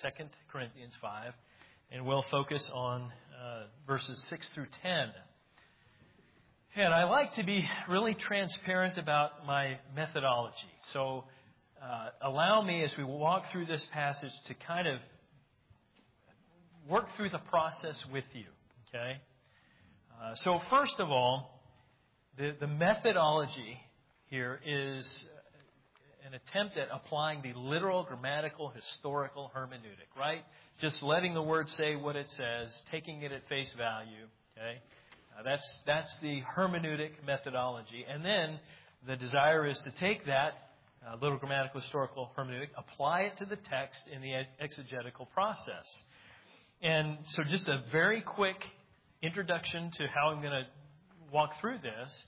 2 Corinthians 5, and we'll focus on verses 6 through 10. And I like to be really transparent about my methodology. So allow me, as we walk through this passage, to kind of work through the process with you. Okay? So first of all, the methodology here is an attempt at applying the literal, grammatical, historical hermeneutic, right? Just letting the word say what it says, taking it at face value, okay? That's the hermeneutic methodology. And then the desire is to take that literal, grammatical, historical hermeneutic, apply it to the text in the exegetical process. And so just a very quick introduction to how I'm going to walk through this.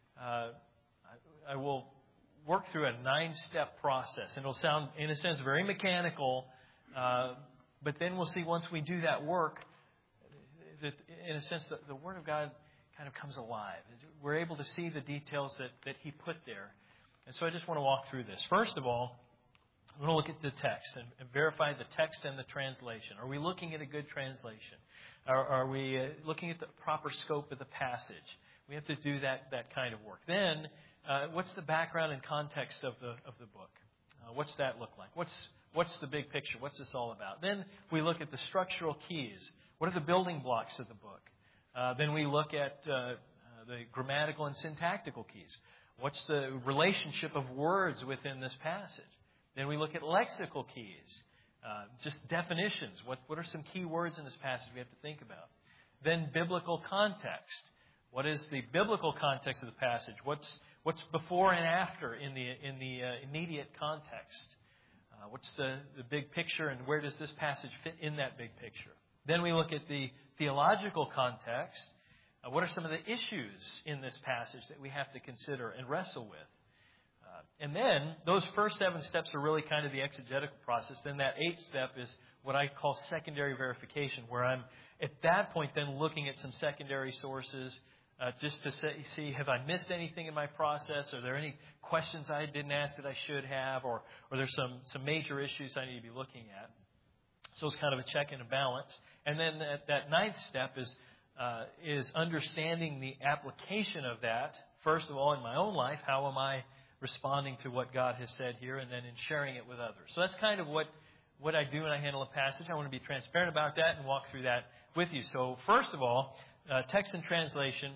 I will work through a 9-step process. And it'll sound, in a sense, very mechanical. But then we'll see once we do that work, that in a sense, the Word of God kind of comes alive. We're able to see the details that He put there. And so I just want to walk through this. First of all, I'm going to look at the text and verify the text and the translation. Are we looking at a good translation? Are we looking at the proper scope of the passage? We have to do that kind of work. Then, what's the background and context of the book? What's that look like? What's the big picture? What's this all about? Then we look at the structural keys. What are the building blocks of the book? Then we look at the grammatical and syntactical keys. What's the relationship of words within this passage? Then we look at lexical keys, just definitions. What are some key words in this passage we have to think about? Then biblical context. What is the biblical context of the passage? What's before and after in the immediate context? What's the big picture, and where does this passage fit in that big picture? Then we look at the theological context. What are some of the issues in this passage that we have to consider and wrestle with? And then those first 7 steps are really kind of the exegetical process. Then that 8th step is what I call secondary verification, where I'm at that point then looking at some secondary sources just to see, have I missed anything in my process? Are there any questions I didn't ask that I should have? Or there's some major issues I need to be looking at? So it's kind of a check and a balance. And then that 9th step is understanding the application of that. First of all, in my own life, how am I responding to what God has said here, and then in sharing it with others. So that's kind of what I do when I handle a passage. I want to be transparent about that and walk through that with you. So first of all, text and translation.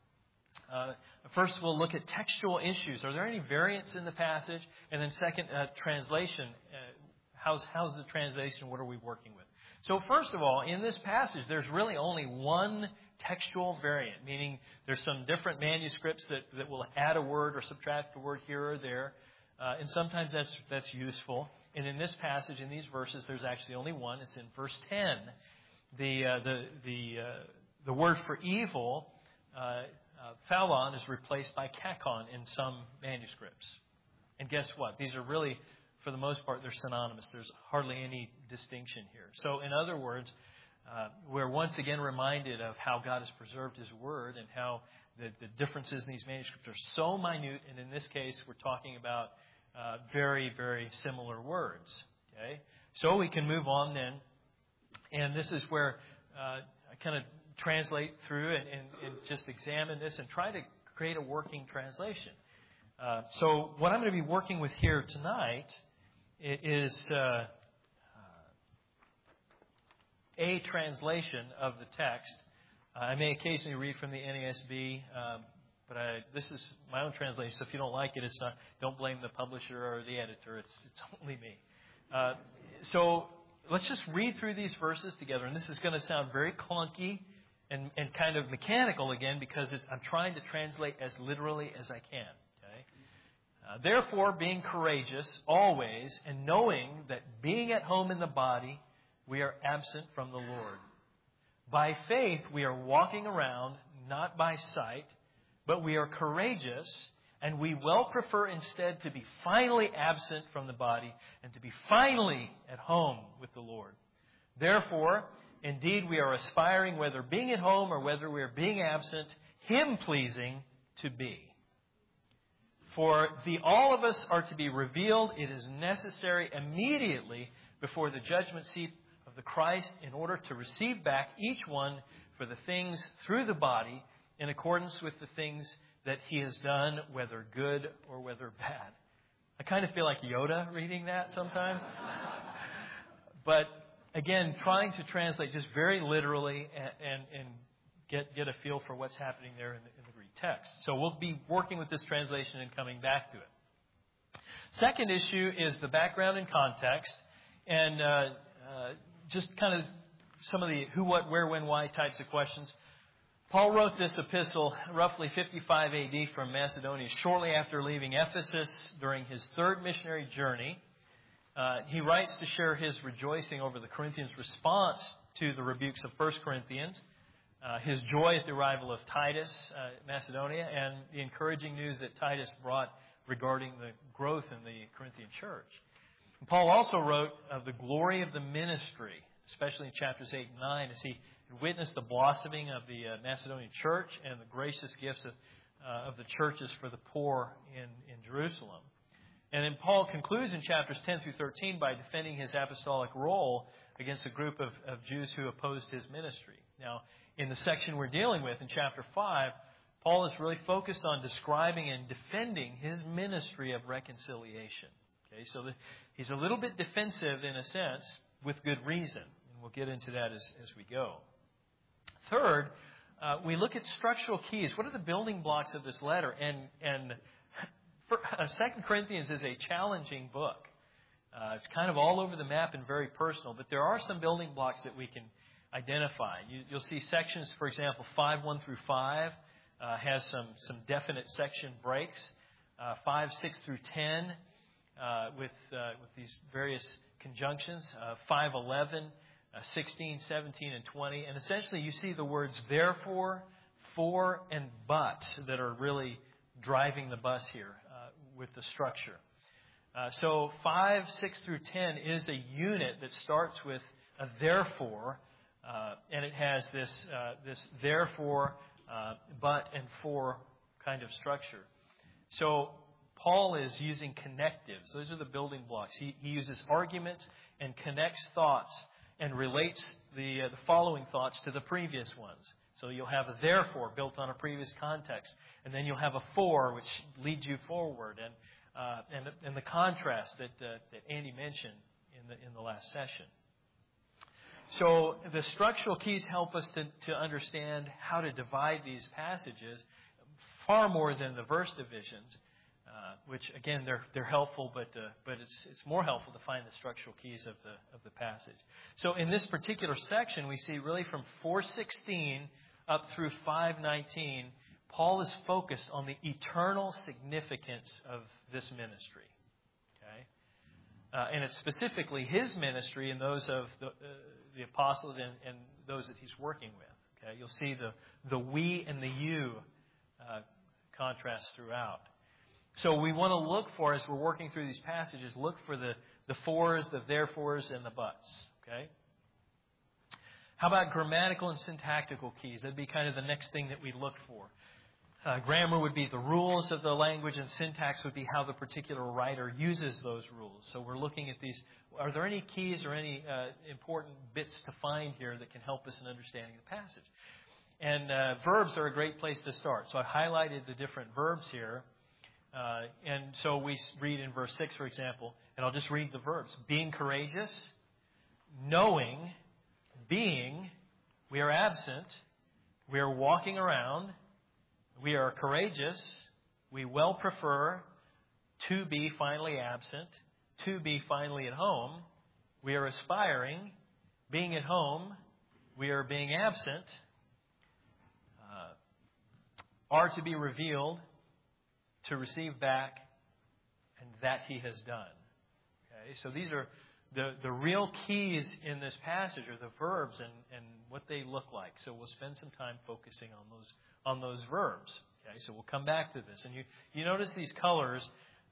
First, we'll look at textual issues. Are there any variants in the passage? And then second, translation. How's the translation? What are we working with? So first of all, in this passage, there's really only one textual variant, meaning there's some different manuscripts that will add a word or subtract a word here or there. And sometimes that's useful. And in this passage, in these verses, there's actually only one. It's in verse 10. The word for evil, phalon, is replaced by kakon in some manuscripts. And guess what? These are really, for the most part, they're synonymous. There's hardly any distinction here. So in other words, we're once again reminded of how God has preserved His Word and how the differences in these manuscripts are so minute. And in this case, we're talking about very, very similar words. Okay, so we can move on then. And this is where I kind of translate through and just examine this and try to create a working translation. So what I'm going to be working with here tonight is a translation of the text. I may occasionally read from the NASB, but this is my own translation. So if you don't like it, don't blame the publisher or the editor. It's only me. So let's just read through these verses together. And this is going to sound very clunky and kind of mechanical again, because I'm trying to translate as literally as I can. Okay. Therefore, being courageous always, and knowing that being at home in the body, we are absent from the Lord. By faith, we are walking around, not by sight, but we are courageous, and we well prefer instead to be finally absent from the body and to be finally at home with the Lord. Therefore, indeed, we are aspiring, whether being at home or whether we are being absent, Him-pleasing to be. For all of us are to be revealed, it is necessary immediately before the judgment seat of the Christ in order to receive back each one for the things through the body in accordance with the things that he has done, whether good or whether bad. I kind of feel like Yoda reading that sometimes. But again, trying to translate just very literally and get a feel for what's happening there in the Greek text. So we'll be working with this translation and coming back to it. Second issue is the background and context, and just kind of some of the who, what, where, when, why types of questions. Paul wrote this epistle roughly 55 A.D. from Macedonia, shortly after leaving Ephesus during his third missionary journey. He writes to share his rejoicing over the Corinthians' response to the rebukes of 1 Corinthians, his joy at the arrival of Titus, Macedonia, and the encouraging news that Titus brought regarding the growth in the Corinthian church. And Paul also wrote of the glory of the ministry, especially in chapters 8 and 9, as he witnessed the blossoming of the Macedonian church and the gracious gifts of the churches for the poor in Jerusalem. And then Paul concludes in chapters 10 through 13 by defending his apostolic role against a group of Jews who opposed his ministry. Now, in the section we're dealing with in chapter 5, Paul is really focused on describing and defending his ministry of reconciliation. Okay, so he's a little bit defensive in a sense, with good reason. And we'll get into that as we go. Third, we look at structural keys. What are the building blocks of this letter? And 2 Corinthians is a challenging book. It's kind of all over the map and very personal, but there are some building blocks that we can identify. You'll see sections, for example, 5:1 through 5 has some definite section breaks. 5, 6 through 10 with these various conjunctions. 5:11. 16, 17, and 20. And essentially you see the words therefore, for, and but that are really driving the bus here with the structure. So 5, 6 through 10 is a unit that starts with a therefore, and it has this therefore, but, and for kind of structure. So Paul is using connectives. Those are the building blocks. He uses arguments and connects thoughts and relates the following thoughts to the previous ones. So you'll have a therefore built on a previous context, and then you'll have a for which leads you forward, and the contrast that Andy mentioned in the last session. So the structural keys help us to understand how to divide these passages far more than the verse divisions. Which again they're helpful, but it's more helpful to find the structural keys of the passage. So in this particular section, we see really from 4:16 up through 5:19, Paul is focused on the eternal significance of this ministry. Okay, and it's specifically his ministry and those of the apostles and those that he's working with. Okay, you'll see the we and the you contrast throughout. So we want to look for, as we're working through these passages, look for the fors, the therefores, and the buts. Okay? How about grammatical and syntactical keys? That'd be kind of the next thing that we look for. Grammar would be the rules of the language, and syntax would be how the particular writer uses those rules. So we're looking at these. Are there any keys or any important bits to find here that can help us in understanding the passage? And verbs are a great place to start. So I highlighted the different verbs here. And so we read in verse 6, for example, and I'll just read the verbs. Being courageous, knowing, being, we are absent, we are walking around, we are courageous, we well prefer, to be finally absent, to be finally at home, we are aspiring, being at home, we are being absent, are to be revealed, to receive back, and that he has done. Okay, so these are the real keys in this passage are the verbs and what they look like. So we'll spend some time focusing on those verbs. Okay, so we'll come back to this. And you notice these colors.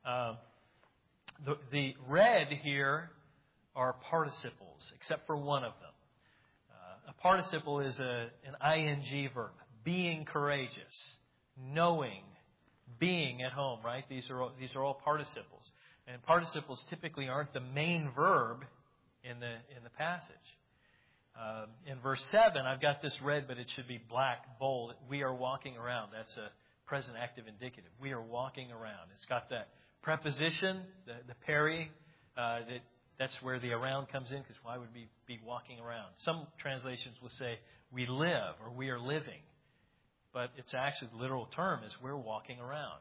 The red here are participles, except for one of them. A participle is an ing verb. Being courageous, knowing, being at home, right? These are all participles. And participles typically aren't the main verb in the passage. In verse 7, I've got this red, but it should be black, bold. We are walking around. That's a present active indicative. We are walking around. It's got that preposition, the peri, that's where the around comes in, because why would we be walking around? Some translations will say we live or we are living. But it's actually, the literal term is we're walking around.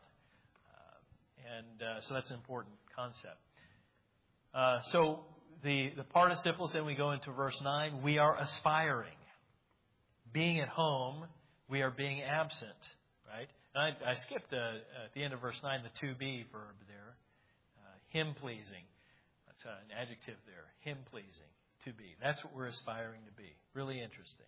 So that's an important concept. So the participles, then we go into verse 9. We are aspiring. Being at home, we are being absent. Right? And I skipped at the end of verse 9 the to be verb there. Him pleasing. That's an adjective there. Him pleasing. To be. That's what we're aspiring to be. Really interesting.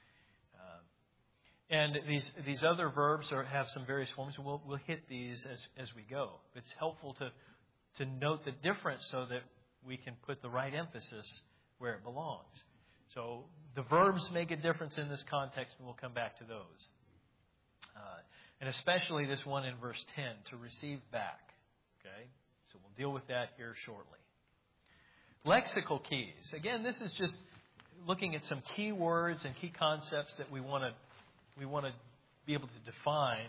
And these other verbs have some various forms. We'll hit these as we go. It's helpful to note the difference so that we can put the right emphasis where it belongs. So the verbs make a difference in this context, and we'll come back to those. And especially this one in verse 10, to receive back. Okay? So we'll deal with that here shortly. Lexical keys. Again, this is just looking at some key words and key concepts that we want to be able to define.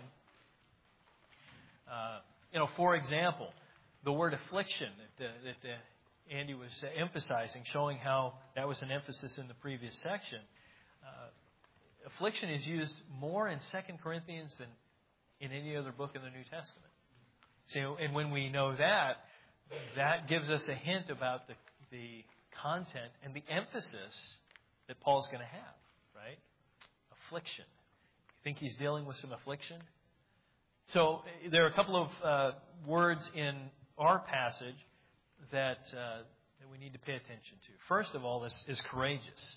For example, the word affliction that Andy was emphasizing, showing how that was an emphasis in the previous section. Affliction is used more in 2 Corinthians than in any other book in the New Testament. So, and when we know that gives us a hint about the content and the emphasis that Paul's going to have, right? Affliction. You think he's dealing with some affliction? So there are a couple of words in our passage that we need to pay attention to. First of all, this is courageous.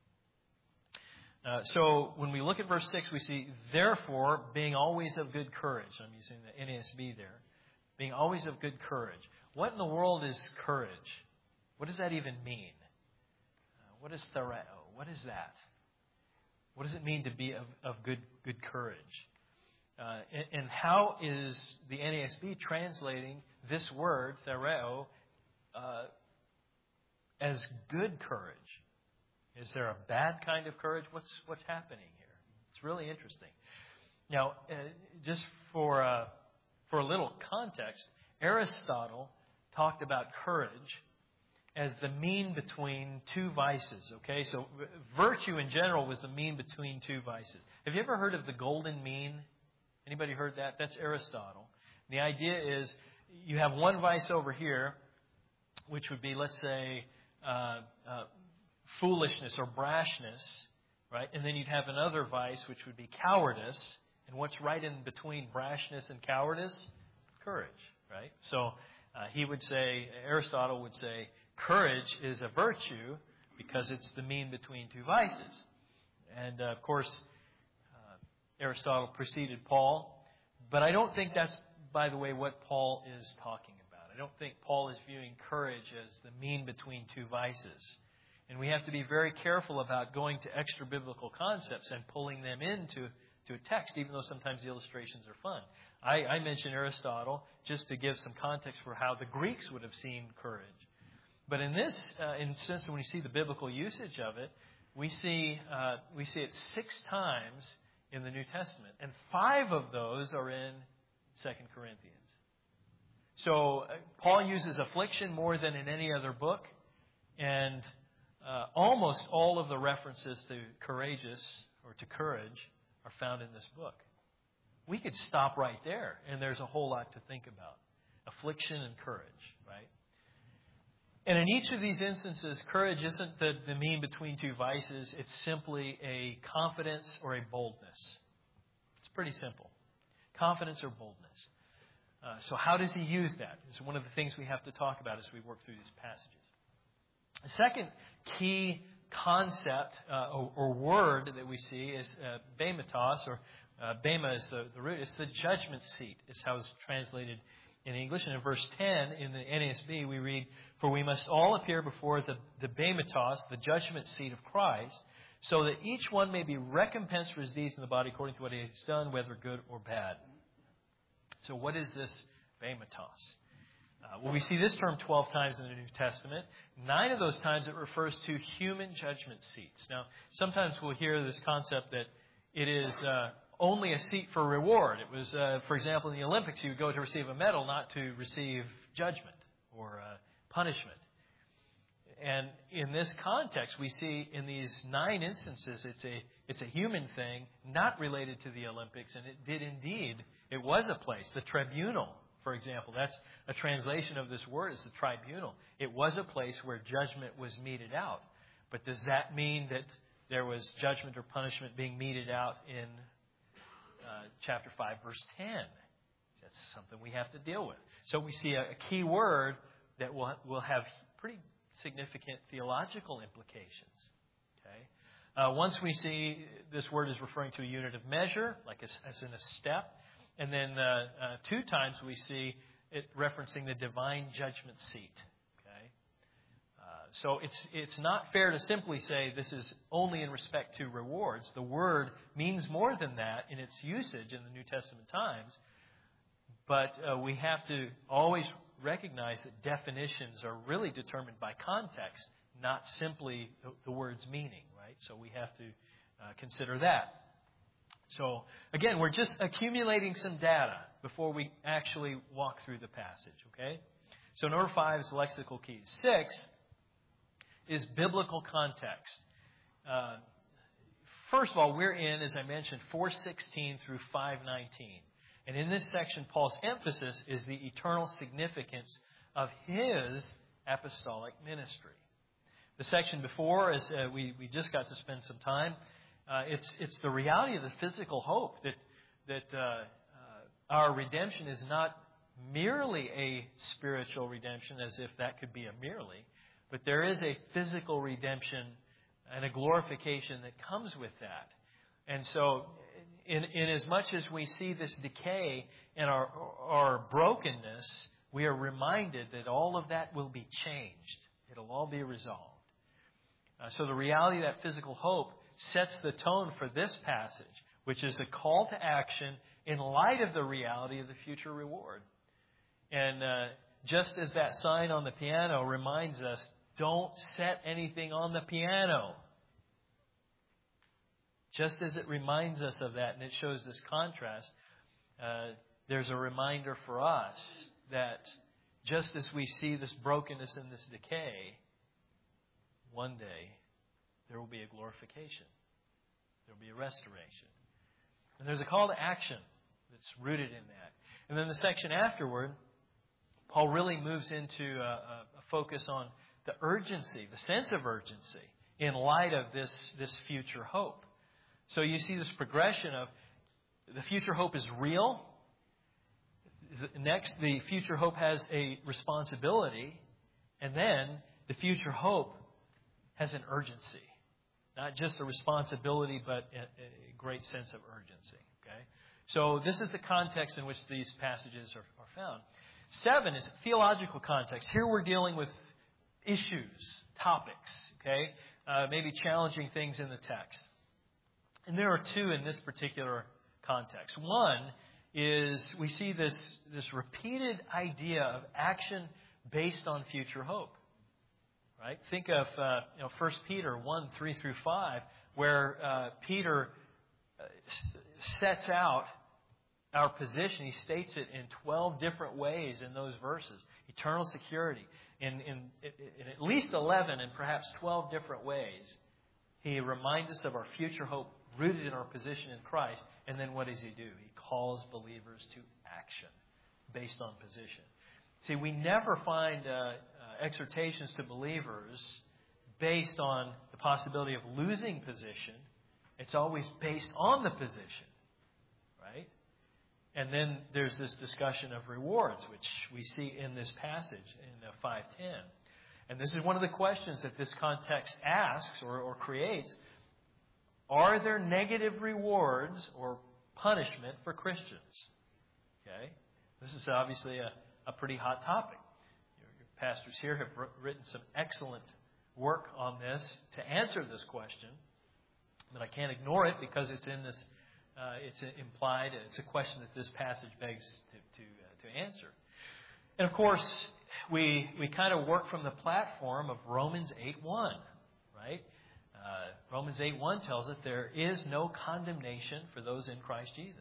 So when we look at verse 6, we see, therefore, being always of good courage. I'm using the NASB there. Being always of good courage. What in the world is courage? What does that even mean? What is thereo? What is that? What does it mean to be of good courage? And how is the NASB translating this word, thereo, as good courage? Is there a bad kind of courage? What's happening here? It's really interesting. Now, just for a little context, Aristotle talked about courage as the mean between two vices. Okay, so virtue in general was the mean between two vices. Have you ever heard of the golden mean? Anybody heard that? That's Aristotle. The idea is you have one vice over here, which would be, let's say, foolishness or brashness, right? And then you'd have another vice, which would be cowardice. And what's right in between brashness and cowardice? Courage, right? So Aristotle would say, courage is a virtue because it's the mean between two vices. And, of course, Aristotle preceded Paul. But I don't think that's, by the way, what Paul is talking about. I don't think Paul is viewing courage as the mean between two vices. And we have to be very careful about going to extra biblical concepts and pulling them into a text, even though sometimes the illustrations are fun. I mentioned Aristotle just to give some context for how the Greeks would have seen courage. But in this instance, when we see the biblical usage of it, we see it 6 times in the New Testament, and 5 of those are in 2 Corinthians. So Paul uses affliction more than in any other book, and almost all of the references to courageous or to courage are found in this book. We could stop right there, and there's a whole lot to think about. Affliction and courage, right? And in each of these instances, courage isn't the mean between two vices. It's simply a confidence or a boldness. It's pretty simple. Confidence or boldness. So how does he use that? It's one of the things we have to talk about as we work through these passages. The second key concept or word that we see is bematos, or bema is the root. It's the judgment seat, is how it's translated in English. And in verse 10 in the NASB, we read, "For we must all appear before the bematos, the judgment seat of Christ, so that each one may be recompensed for his deeds in the body according to what he has done, whether good or bad." So what is this bematos? Well, we see this term 12 times in the New Testament. 9 of those times it refers to human judgment seats. Now, sometimes we'll hear this concept that it is only a seat for reward. It was, for example, in the Olympics, you would go to receive a medal, not to receive judgment or punishment. And in this context, we see in these 9 instances, it's a human thing, not related to the Olympics, and it did indeed, it was a place, the tribunal. For example, that's a translation of this word, it's the tribunal. It was a place where judgment was meted out. But does that mean that there was judgment or punishment being meted out in chapter 5, verse 10? That's something we have to deal with. So we see a key word that will have pretty significant theological implications. Okay? Once we see this word is referring to a unit of measure, like as in a step. And then 2 times we see it referencing the divine judgment seat. Okay, so it's not fair to simply say this is only in respect to rewards. The word means more than that in its usage in the New Testament times. But we have to always recognize that definitions are really determined by context, not simply the word's meaning. Right? So we have to consider that. So, again, we're just accumulating some data before we actually walk through the passage, okay? So, number 5 is lexical keys. 6 is biblical context. First of all, we're in, as I mentioned, 4:16 through 5:19. And in this section, Paul's emphasis is the eternal significance of his apostolic ministry. The section before, as we just got to spend some time, it's the reality of the physical hope that our redemption is not merely a spiritual redemption, as if that could be a merely, but there is a physical redemption and a glorification that comes with that. And so, in as much as we see this decay and our brokenness, we are reminded that all of that will be changed. It'll all be resolved. So the reality of that physical hope sets the tone for this passage, which is a call to action in light of the reality of the future reward. And just as that sign on the piano reminds us, don't set anything on the piano. Just as it reminds us of that, and it shows this contrast, there's a reminder for us that just as we see this brokenness and this decay, one day there will be a glorification. There will be a restoration. And there's a call to action that's rooted in that. And then the section afterward, Paul really moves into a focus on the urgency, the sense of urgency, in light of this future hope. So you see this progression of the future hope is real. Next, the future hope has a responsibility. And then the future hope has an urgency. Not just a responsibility, but a great sense of urgency. Okay? So this is the context in which these passages are found. 7 is theological context. Here we're dealing with issues, topics, okay? Maybe challenging things in the text. And there are 2 in this particular context. One is we see this repeated idea of action based on future hope. Right? Think of 1 Peter 1, 3 through 5, where Peter sets out our position. He states it in 12 different ways in those verses. Eternal security. In at least 11 and perhaps 12 different ways, he reminds us of our future hope rooted in our position in Christ. And then what does he do? He calls believers to action based on position. See, we never find exhortations to believers based on the possibility of losing position. It's always based on the position, right? And then there's this discussion of rewards, which we see in this passage in 5:10. And this is one of the questions that this context asks or creates. Are there negative rewards or punishment for Christians? Okay? This is obviously a pretty hot topic. Your pastors here have written some excellent work on this to answer this question, but I can't ignore it because it's in this. It's implied. It's a question that this passage begs to answer. And of course, we kind of work from the platform of Romans 8:1, right? Romans 8:1 tells us there is no condemnation for those in Christ Jesus.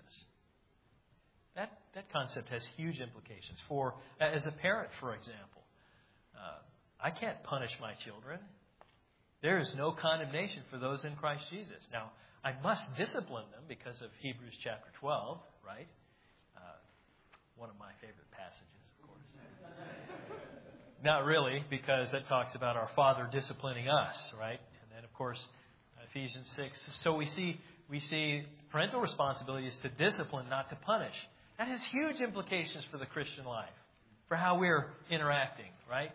That concept has huge implications. As a parent, for example, I can't punish my children. There is no condemnation for those in Christ Jesus. Now, I must discipline them because of Hebrews chapter 12, right? One of my favorite passages, of course. Not really, because that talks about our Father disciplining us, right? And then, of course, Ephesians 6. So we see parental responsibility is to discipline, not to punish. That has huge implications for the Christian life, for how we're interacting, right?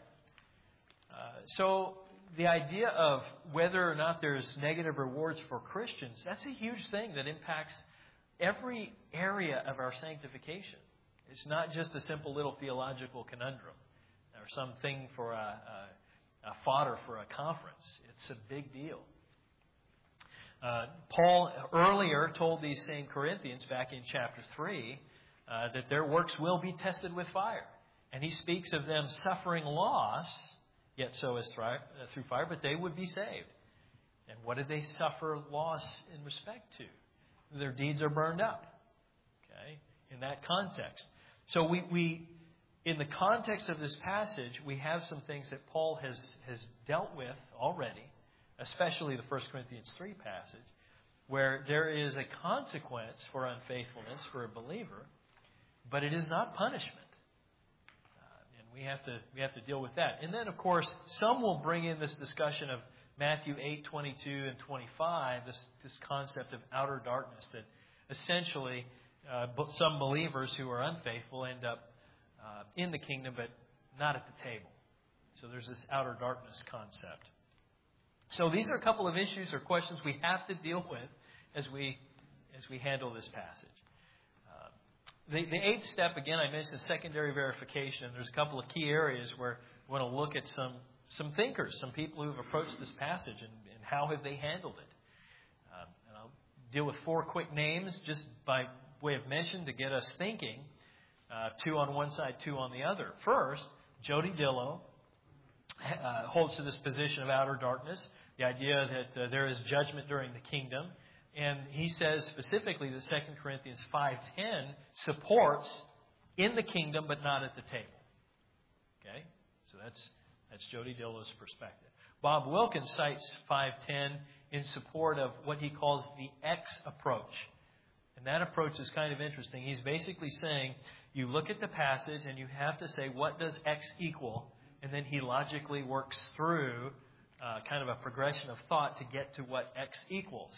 So the idea of whether or not there's negative rewards for Christians, that's a huge thing that impacts every area of our sanctification. It's not just a simple little theological conundrum or something for a fodder for a conference. It's a big deal. Paul earlier told these same Corinthians back in chapter 3 that their works will be tested with fire. And he speaks of them suffering loss, yet so as through fire, but they would be saved. And what did they suffer loss in respect to? Their deeds are burned up. Okay, in that context. So we in the context of this passage, we have some things that Paul has dealt with already, especially the 1 Corinthians 3 passage, where there is a consequence for unfaithfulness for a believer, but it is not punishment. We have to deal with that. And then, of course, some will bring in this discussion of Matthew 8:22 and 25, this concept of outer darkness, that essentially some believers who are unfaithful end up in the kingdom, but not at the table. So there's this outer darkness concept. So these are a couple of issues or questions we have to deal with as we handle this passage. The eighth step, again, I mentioned secondary verification. There's a couple of key areas where we want to look at some thinkers, some people who have approached this passage and how have they handled it. And I'll deal with 4 quick names just by way of mention to get us thinking. 2 on one side, 2 on the other. First, Jody Dillow holds to this position of outer darkness, the idea that there is judgment during the kingdom. And he says specifically that 2 Corinthians 5:10 supports in the kingdom but not at the table. Okay? So that's Jody Dillow's perspective. Bob Wilkins cites 5:10 in support of what he calls the X approach. And that approach is kind of interesting. He's basically saying you look at the passage and you have to say, what does X equal? And then he logically works through kind of a progression of thought to get to what X equals.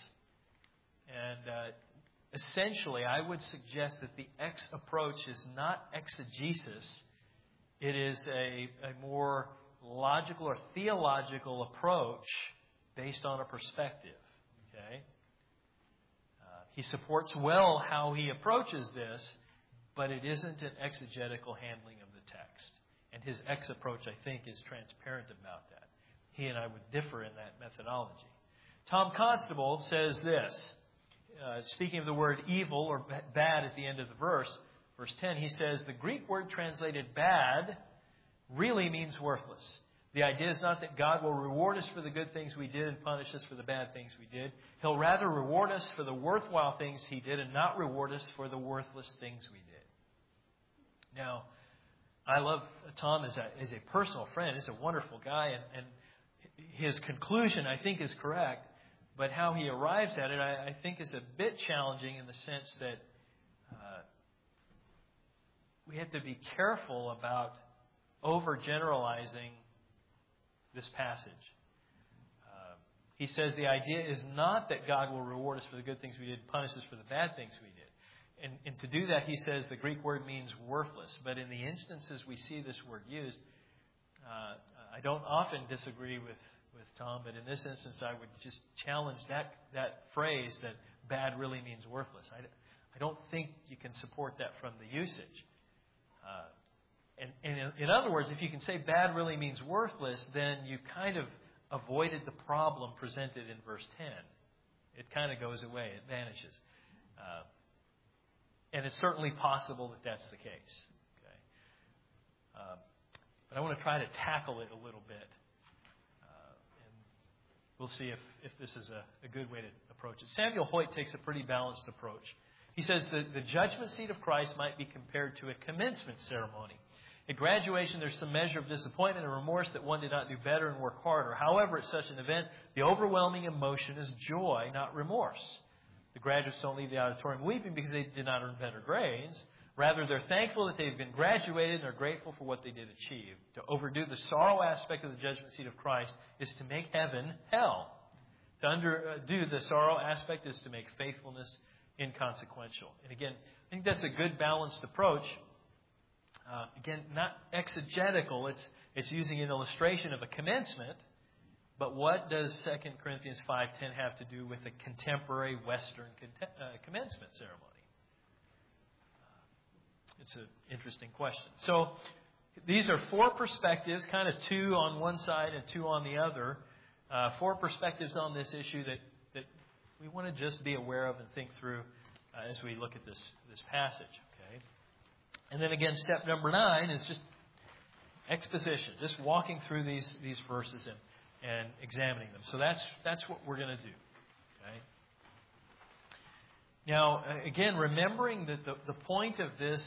And essentially, I would suggest that the X approach is not exegesis. It is a more logical or theological approach based on a perspective. Okay? He supports well how he approaches this, but it isn't an exegetical handling of the text. And his X approach, I think, is transparent about that. He and I would differ in that methodology. Tom Constable says this. Speaking of the word evil or bad at the end of the verse 10, he says, the Greek word translated bad really means worthless. The idea is not that God will reward us for the good things we did and punish us for the bad things we did. He'll rather reward us for the worthwhile things he did and not reward us for the worthless things we did. Now, I love Tom as a personal friend. He's a wonderful guy, and his conclusion, I think, is correct. But how he arrives at it, I think, is a bit challenging in the sense that we have to be careful about overgeneralizing this passage. He says the idea is not that God will reward us for the good things we did and punish us for the bad things we did. And to do that, he says the Greek word means worthless. But in the instances we see this word used, I don't often disagree with Tom, but in this instance, I would just challenge that phrase that bad really means worthless. I don't think you can support that from the usage. And in other words, if you can say bad really means worthless, then you kind of avoided the problem presented in verse 10. It kind of goes away. It vanishes. And it's certainly possible that that's the case. Okay. But I want to try to tackle it a little bit. And we'll see if this is a good way to approach it. Samuel Hoyt takes a pretty balanced approach. He says that the judgment seat of Christ might be compared to a commencement ceremony. At graduation, there's some measure of disappointment and remorse that one did not do better and work harder. However, at such an event, the overwhelming emotion is joy, not remorse. The graduates don't leave the auditorium weeping because they did not earn better grades. Rather, they're thankful that they've been graduated and are grateful for what they did achieve. To overdo the sorrow aspect of the judgment seat of Christ is to make heaven hell. To underdo the sorrow aspect is to make faithfulness inconsequential. And again, I think that's a good balanced approach. Again, not exegetical. It's using an illustration of a commencement. But what does 2 Corinthians 5:10 have to do with a contemporary Western commencement ceremony? It's an interesting question. So these are four perspectives, kind of two on one side and two on the other. Four perspectives on this issue that we want to just be aware of and think through as we look at this passage. Okay. And then again, step number 9 is just exposition, just walking through these verses and examining them. So that's what we're going to do. Okay. Now, again, remembering that the point of this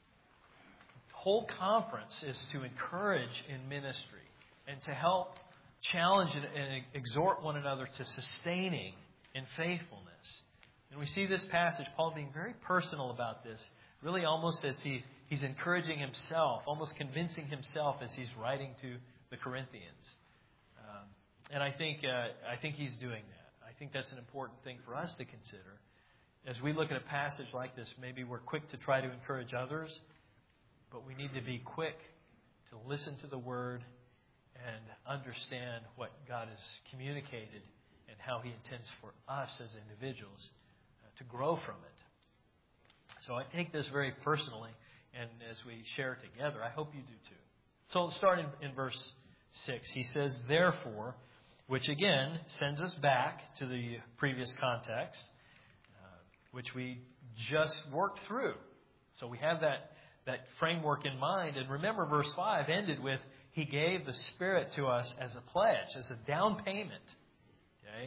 whole conference is to encourage in ministry and to help challenge and exhort one another to sustaining in faithfulness. And we see this passage, Paul being very personal about this, really almost as he's encouraging himself, almost convincing himself as he's writing to the Corinthians. And I think he's doing that. I think that's an important thing for us to consider. As we look at a passage like this, maybe we're quick to try to encourage others, but we need to be quick to listen to the Word and understand what God has communicated and how He intends for us as individuals to grow from it. So I take this very personally, and as we share together, I hope you do too. So let's start in verse 6. He says, therefore, which again sends us back to the previous context, which we just worked through. So we have that framework in mind. And remember, verse 5 ended with, He gave the Spirit to us as a pledge, as a down payment. Okay?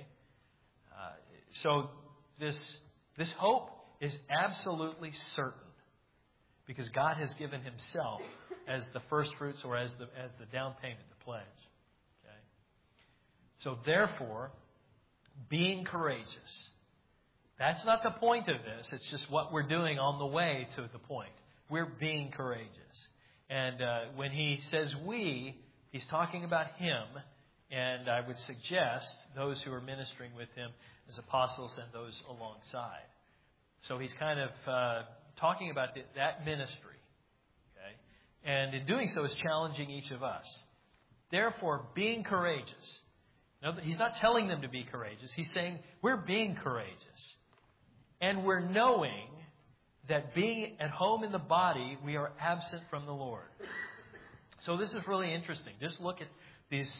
So this hope is absolutely certain because God has given Himself as the first fruits or as the down payment, the pledge. Okay? So therefore, being courageous. That's not the point of this. It's just what we're doing on the way to the point. We're being courageous. And when he says we, he's talking about him. And I would suggest those who are ministering with him as apostles and those alongside. So he's kind of talking about that ministry. Okay? And in doing so, is challenging each of us. Therefore, being courageous. Now, he's not telling them to be courageous. He's saying we're being courageous. And we're knowing that being at home in the body, we are absent from the Lord. So this is really interesting. Just look at these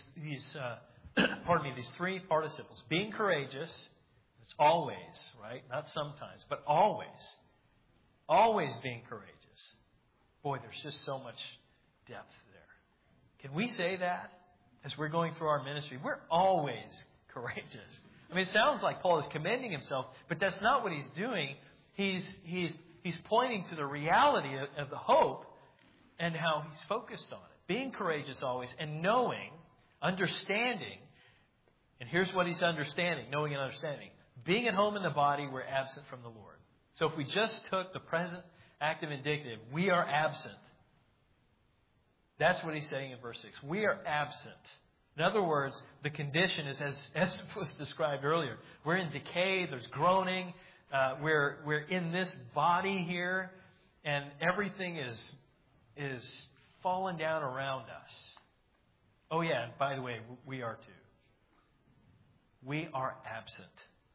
three participles. Being courageous, it's always, right? Not sometimes, but always. Always being courageous. Boy, there's just so much depth there. Can we say that as we're going through our ministry? We're always courageous. I mean, it sounds like Paul is commending himself, but that's not what he's doing. He's pointing to the reality of the hope and how he's focused on it. Being courageous always and knowing, understanding, and here's what he's understanding, knowing and understanding. Being at home in the body, we're absent from the Lord. So if we just took the present active indicative, we are absent. That's what he's saying in verse 6. We are absent. In other words, the condition is as was described earlier. We're in decay. There's groaning. We're in this body here, and everything is falling down around us. Oh yeah, and by the way, we are too. We are absent.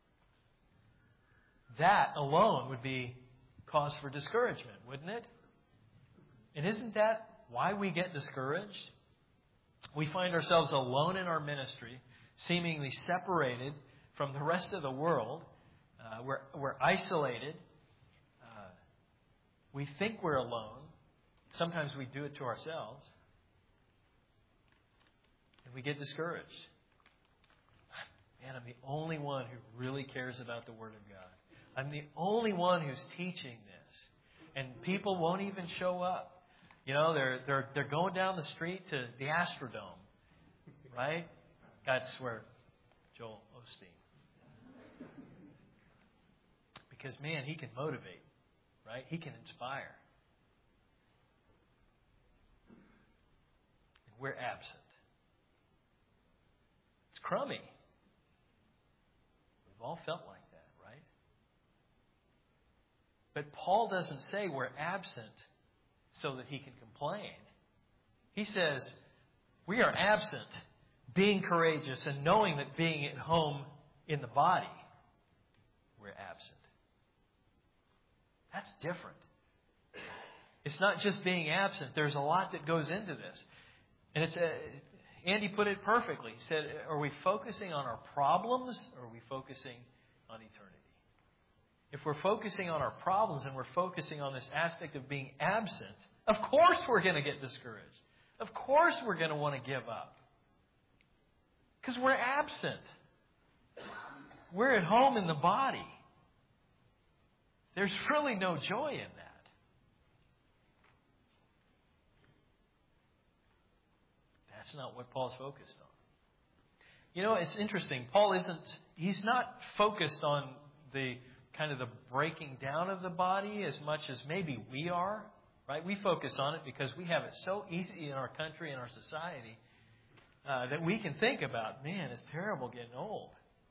That alone would be cause for discouragement, wouldn't it? And isn't that why we get discouraged? We find ourselves alone in our ministry, seemingly separated from the rest of the world. We're isolated. We think we're alone. Sometimes we do it to ourselves. And we get discouraged. Man, I'm the only one who really cares about the Word of God. I'm the only one who's teaching this. And people won't even show up. You know, they're going down the street to the Astrodome, right? That's where Joel Osteen. Because, man, he can motivate, right? He can inspire. And we're absent. It's crummy. We've all felt like that, right? But Paul doesn't say we're absent so that he can complain. He says we are absent, being courageous and knowing that being at home in the body, we're absent. That's different. It's not just being absent. There's a lot that goes into this. And it's Andy put it perfectly. He said, are we focusing on our problems or are we focusing on eternity? If we're focusing on our problems and we're focusing on this aspect of being absent, of course we're going to get discouraged. Of course we're going to want to give up. Because we're absent. We're at home in the body. There's really no joy in that. That's not what Paul's focused on. You know, it's interesting. He's not focused on the kind of the breaking down of the body as much as maybe we are, right? We focus on it because we have it so easy in our country and our society that we can think about, man, it's terrible getting old.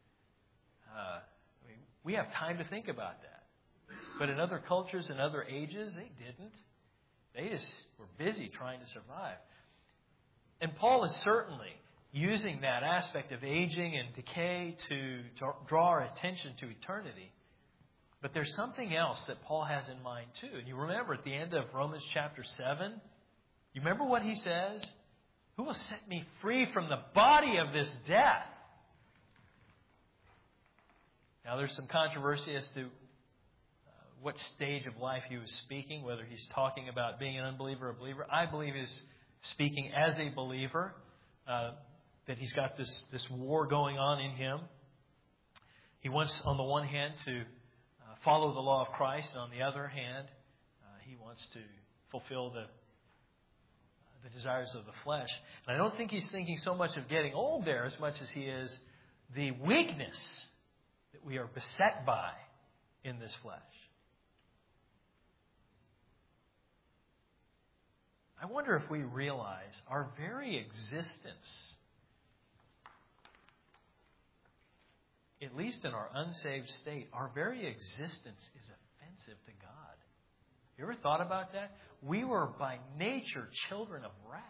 We have time to think about that. But in other cultures and other ages, they didn't. They just were busy trying to survive. And Paul is certainly using that aspect of aging and decay to draw our attention to eternity. But there's something else that Paul has in mind too. And you remember at the end of Romans chapter 7, you remember what he says? Who will set me free from the body of this death? Now there's some controversy as to what stage of life he was speaking, whether he's talking about being an unbeliever or a believer. I believe he's speaking as a believer, that he's got this war going on in him. He wants, on the one hand, to follow the law of Christ, and on the other hand, he wants to fulfill the desires of the flesh. And I don't think he's thinking so much of getting old there as much as he is the weakness that we are beset by in this flesh. I wonder if we realize our very existence, at least in our unsaved state, our very existence is offensive to God. You ever thought about that? We were by nature children of wrath.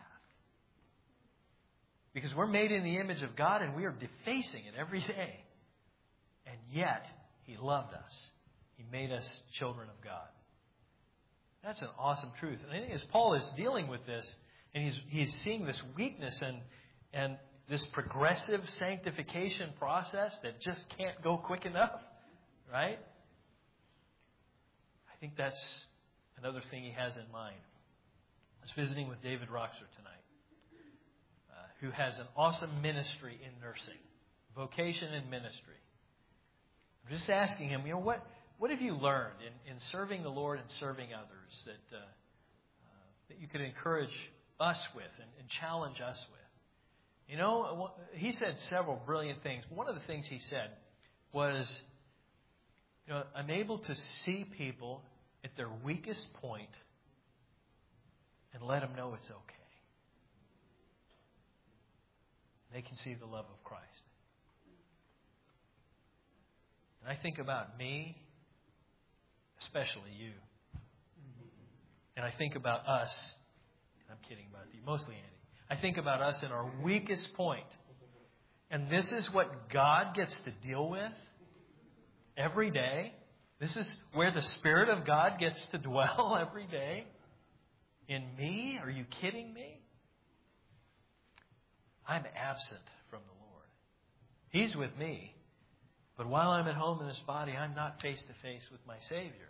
Because we're made in the image of God and we are defacing it every day. And yet, He loved us. He made us children of God. That's an awesome truth. And I think as Paul is dealing with this, and he's seeing this weakness and this progressive sanctification process that just can't go quick enough, right? I think that's another thing he has in mind. I was visiting with David Roxer tonight, who has an awesome ministry in nursing, vocation and ministry. I'm just asking him, what have you learned in serving the Lord and serving others that you could encourage us with and challenge us with? You know, he said several brilliant things. One of the things he said was, I'm able to see people at their weakest point and let them know it's okay. They can see the love of Christ. And I think about me, especially you. And I think about us, and I'm kidding about you, mostly Andy. I think about us in our weakest point. And this is what God gets to deal with every day. This is where the Spirit of God gets to dwell every day. In me? Are you kidding me? I'm absent from the Lord. He's with me. But while I'm at home in this body, I'm not face to face with my Savior.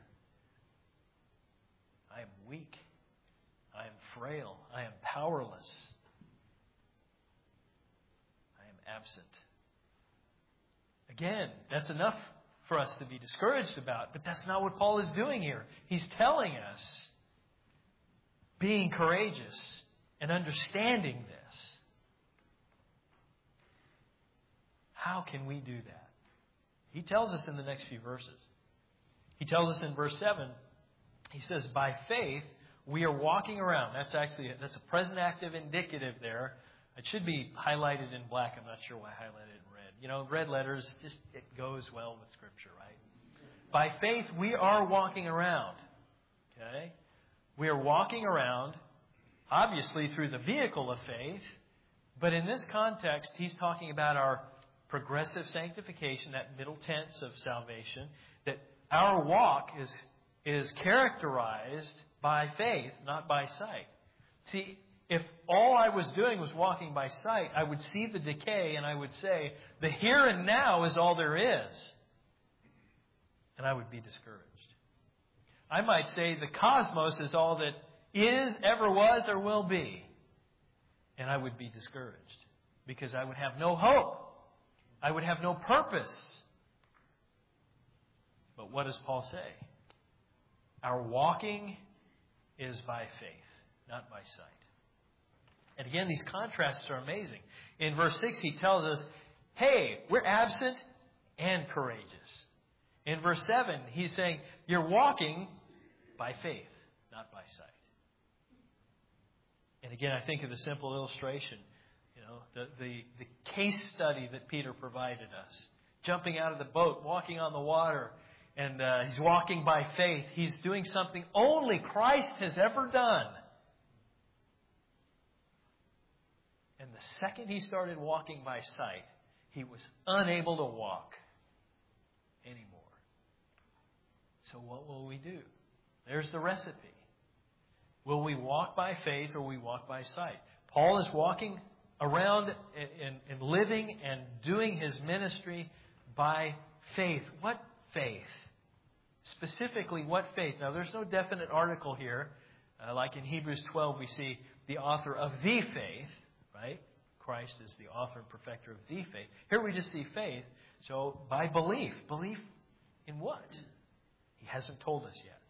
I am weak. I am frail. I am powerless. absent. Again, that's enough for us to be discouraged about, but that's not what Paul is doing here. He's telling us being courageous and understanding this. How can we do that? He tells us in the next few verses. He tells us in verse 7, he says, by faith we are walking around. That's a present active indicative there. It should be highlighted in black. I'm not sure why I highlighted it in red. You know, red letters, it goes well with Scripture, right? By faith we are walking around. Okay? We are walking around, obviously through the vehicle of faith, but in this context, he's talking about our progressive sanctification, that middle tense of salvation, that our walk is characterized by faith, not by sight. See, if all I was doing was walking by sight, I would see the decay and I would say, the here and now is all there is. And I would be discouraged. I might say the cosmos is all that is, ever was, or will be. And I would be discouraged because I would have no hope. I would have no purpose. But what does Paul say? Our walking is by faith, not by sight. And again, these contrasts are amazing. In verse 6, he tells us, hey, we're absent and courageous. In verse 7, he's saying, you're walking by faith, not by sight. And again, I think of the simple illustration, the case study that Peter provided us. Jumping out of the boat, walking on the water, and he's walking by faith. He's doing something only Christ has ever done. And the second he started walking by sight, he was unable to walk anymore. So what will we do? There's the recipe. Will we walk by faith or will we walk by sight? Paul is walking around and living and doing his ministry by faith. What faith? Specifically, what faith? Now, there's no definite article here. Like in Hebrews 12, we see the author of the faith, right? Christ is the author and perfecter of the faith. Here we just see faith. So, by belief. Belief in what? He hasn't told us yet.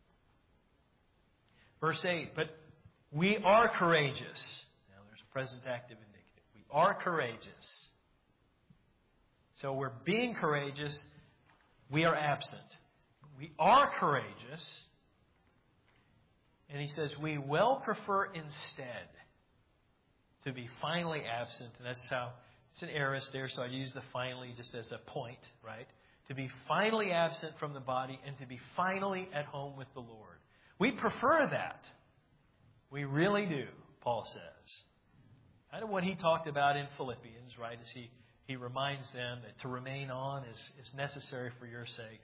Verse 8, but we are courageous. Now, there's present active indicative. We are courageous. So, we're being courageous. We are absent. We are courageous. And he says, we well prefer instead to be finally absent. And that's how, it's an aorist there, so I use the finally just as a point, right? To be finally absent from the body and to be finally at home with the Lord. We prefer that. We really do, Paul says. Kind of what he talked about in Philippians, right? As he reminds them that to remain on is necessary for your sakes.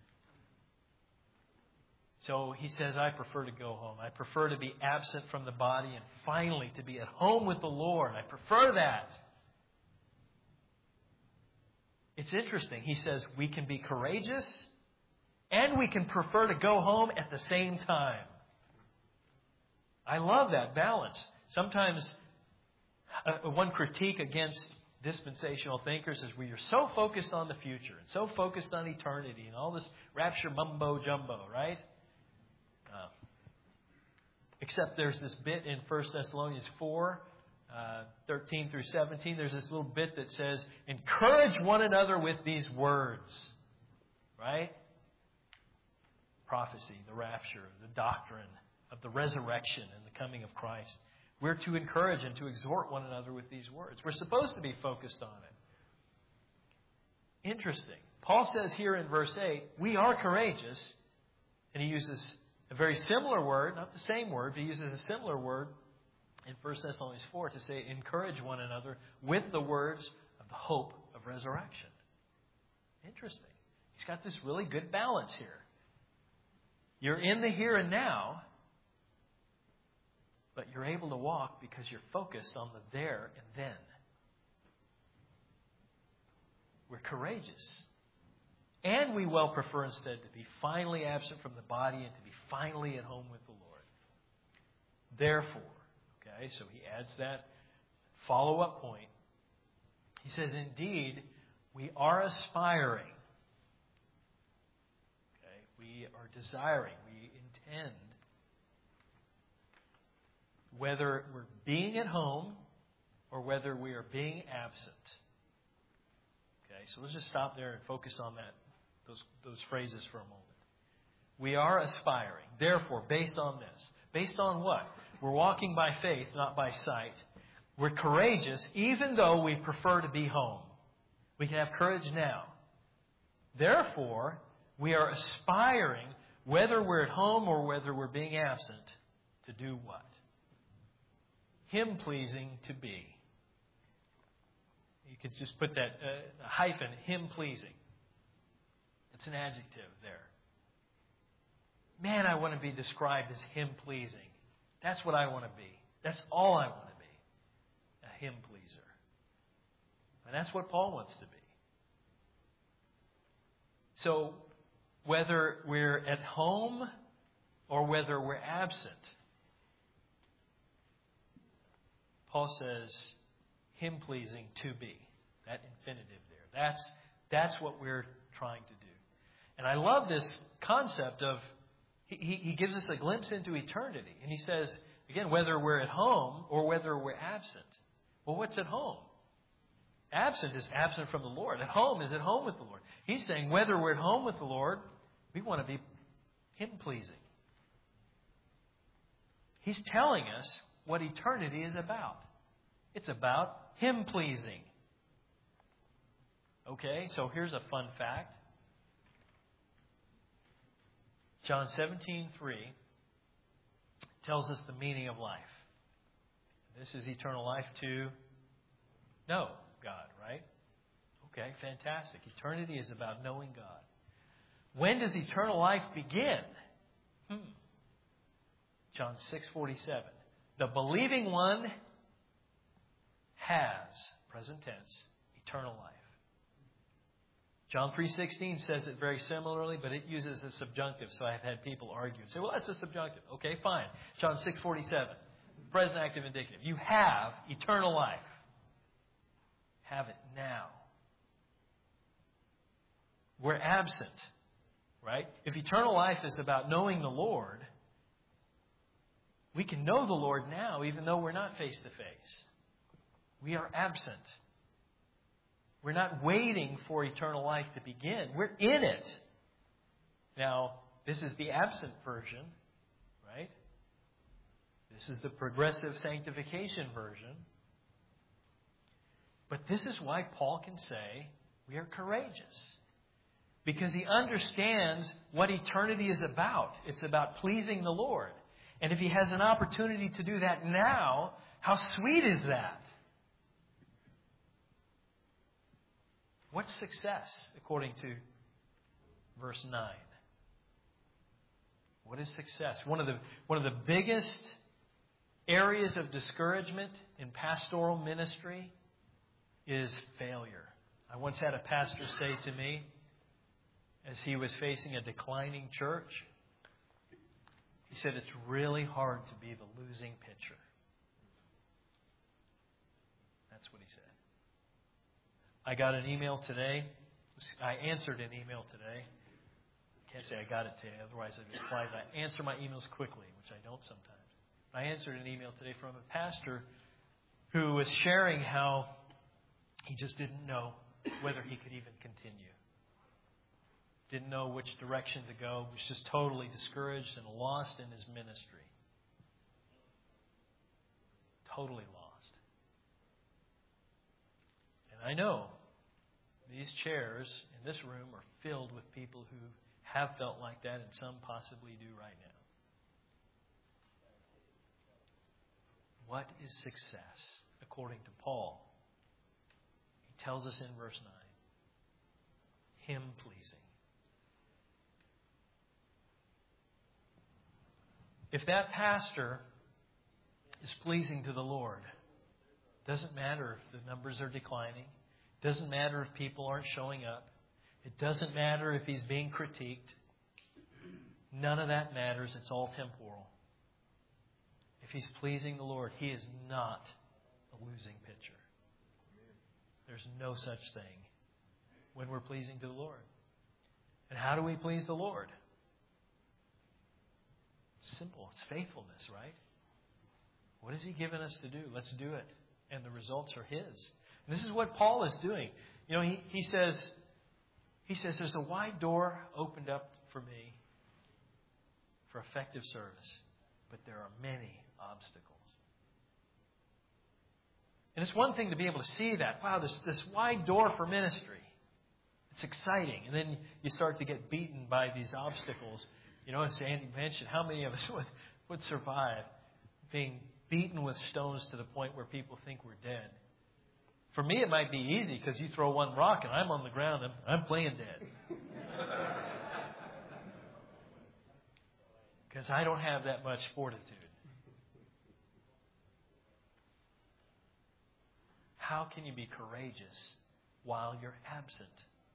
So he says, I prefer to go home. I prefer to be absent from the body and finally to be at home with the Lord. I prefer that. It's interesting. He says we can be courageous and we can prefer to go home at the same time. I love that balance. Sometimes one critique against dispensational thinkers is we are so focused on the future and so focused on eternity and all this rapture mumbo jumbo, right? Except there's this bit in 1 Thessalonians 4, 13 through 17. There's this little bit that says, encourage one another with these words. Right? Prophecy, the rapture, the doctrine of the resurrection and the coming of Christ. We're to encourage and to exhort one another with these words. We're supposed to be focused on it. Interesting. Paul says here in verse 8, we are courageous. And he uses a very similar word, not the same word, but he uses a similar word in 1 Thessalonians 4 to say, encourage one another with the words of the hope of resurrection. Interesting. He's got this really good balance here. You're in the here and now, but you're able to walk because you're focused on the there and then. We're courageous. And we well prefer instead to be finally absent from the body and to be finally at home with the Lord. Therefore, okay, so he adds that follow-up point. He says, indeed, we are aspiring. Okay? We are desiring. We intend. Whether we're being at home or whether we are being absent. Okay, so let's just stop there and focus on those phrases for a moment. We are aspiring. Therefore, based on this. Based on what? We're walking by faith, not by sight. We're courageous, even though we prefer to be home. We can have courage now. Therefore, we are aspiring, whether we're at home or whether we're being absent, to do what? Him-pleasing to be. You could just put that hyphen, him-pleasing. It's an adjective there. Man, I want to be described as him-pleasing. That's what I want to be. That's all I want to be. A him-pleaser. And that's what Paul wants to be. So, whether we're at home or whether we're absent, Paul says, him-pleasing to be. That infinitive there. That's what we're trying to do. And I love this concept of, he gives us a glimpse into eternity. And he says, again, whether we're at home or whether we're absent. Well, what's at home? Absent is absent from the Lord. At home is at home with the Lord. He's saying whether we're at home with the Lord, we want to be him-pleasing. He's telling us what eternity is about. It's about him-pleasing. Okay, so here's a fun fact. John 17:3 tells us the meaning of life. This is eternal life to know God, right? Okay, fantastic. Eternity is about knowing God. When does eternal life begin? John 6:47. The believing one has, present tense, eternal life. John 3:16 says it very similarly, but it uses a subjunctive, so I've had people argue and say, well, that's a subjunctive. Okay, fine. John 6:47, present active indicative. You have eternal life. Have it now. We're absent, right? If eternal life is about knowing the Lord, we can know the Lord now, even though we're not face to face. We are absent. We're not waiting for eternal life to begin. We're in it. Now, this is the absent version, right? This is the progressive sanctification version. But this is why Paul can say we are courageous. Because he understands what eternity is about. It's about pleasing the Lord. And if he has an opportunity to do that now, how sweet is that? What's success, according to verse 9? What is success? One of the biggest areas of discouragement in pastoral ministry is failure. I once had a pastor say to me, as he was facing a declining church, he said, it's really hard to be the losing pitcher. That's what he said. I got an email today. I answered an email today. I can't say I got it today, otherwise I'd reply that. I answer my emails quickly, which I don't sometimes. I answered an email today from a pastor who was sharing how he just didn't know whether he could even continue. Didn't know which direction to go. Was just totally discouraged and lost in his ministry. Totally lost. And I know these chairs in this room are filled with people who have felt like that, and some possibly do right now. What is success, according to Paul? He tells us in verse 9. Him-pleasing. If that pastor is pleasing to the Lord, doesn't matter if the numbers are declining. Doesn't matter if people aren't showing up. It doesn't matter if he's being critiqued. None of that matters. It's all temporal. If he's pleasing the Lord, he is not a losing pitcher. There's no such thing when we're pleasing to the Lord. And how do we please the Lord? It's simple. It's faithfulness, right? What has He given us to do? Let's do it. And the results are His. And this is what Paul is doing. You know, he says, there's a wide door opened up for me for effective service, but there are many obstacles. And it's one thing to be able to see that. Wow, this wide door for ministry. It's exciting. And then you start to get beaten by these obstacles. You know, as Andy mentioned, how many of us would survive being beaten with stones to the point where people think we're dead? For me, it might be easy because you throw one rock and I'm on the ground and I'm playing dead. Because I don't have that much fortitude. How can you be courageous while you're absent?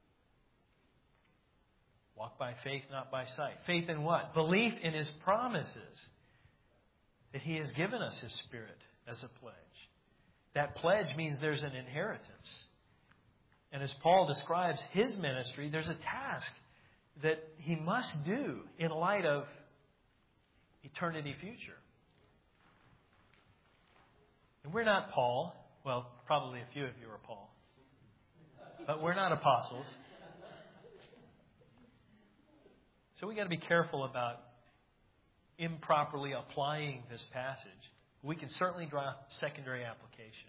Walk by faith, not by sight. Faith in what? Belief in His promises. That He has given us His Spirit as a pledge. That pledge means there's an inheritance. And as Paul describes his ministry, there's a task that he must do in light of eternity future. And we're not Paul. Well, probably a few of you are Paul. But we're not apostles. So we got to be careful about improperly applying this passage. We can certainly draw secondary application.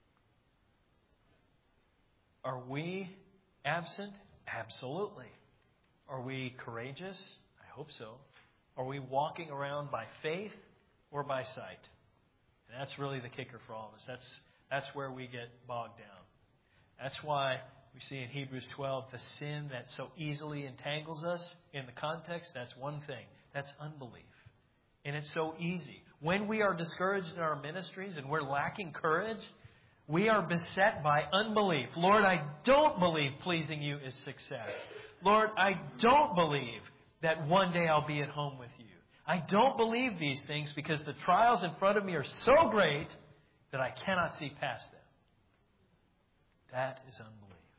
Are we absent? Absolutely. Are we courageous? I hope so. Are we walking around by faith or by sight? And that's really the kicker for all of us. That's where we get bogged down. That's why we see in Hebrews 12 the sin that so easily entangles us in the context. That's one thing. That's unbelief. And it's so easy. When we are discouraged in our ministries and we're lacking courage, we are beset by unbelief. Lord, I don't believe pleasing you is success. Lord, I don't believe that one day I'll be at home with you. I don't believe these things because the trials in front of me are so great that I cannot see past them. That is unbelief.